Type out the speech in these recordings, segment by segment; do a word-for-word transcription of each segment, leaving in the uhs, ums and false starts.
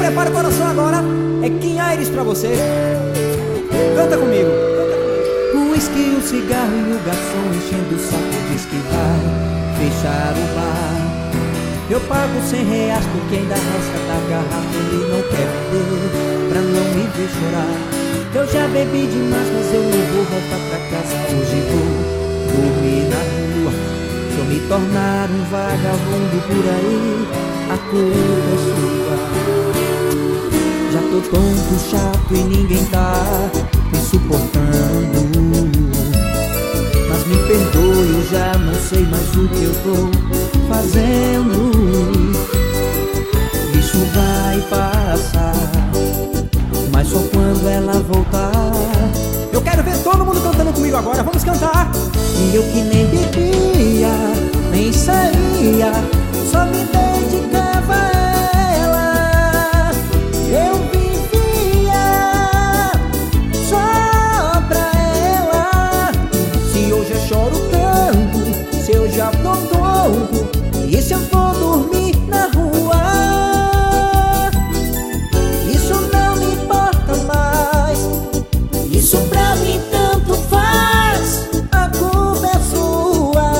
prepara o coração agora. É Kim Aires pra você. Canta comigo. O uísque, o cigarro e o garçom enchendo o saco diz que vai fechar o bar. Eu pago cem reais porque ainda resta da garrafa. Ele não quer beber pra não me ver chorar. Eu já bebi demais, mas eu não vou voltar pra casa. Hoje vou dormir na rua. Se eu me tornar um vagabundo por aí, a culpa é sua. Já tô tonto, chato e ninguém tá me suportando. Mas me perdoe, eu já não sei mais o que eu tô fazendo. Isso vai passar, mas só quando ela voltar. Eu quero ver todo mundo cantando comigo agora. Vamos cantar. E eu que nem bebia, nem saía, só me dedicava a ela. Eu vivia só pra ela. Se hoje eu choro tanto, se eu já tô tonto, e se eu for dormir na rua, isso não me importa mais. Isso pra mim tanto faz, a culpa é sua.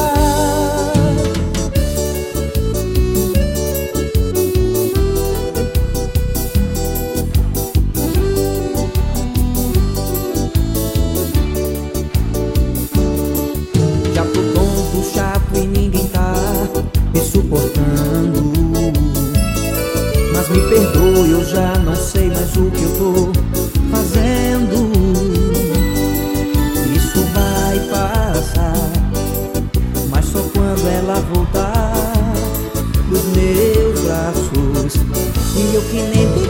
já tô tonto, chato e ninguém tá Me suportando, mas me perdoe, eu já não sei mais o que eu tô fazendo. isso vai passar, Mas só quando ela voltar nos meus braços. E eu que nem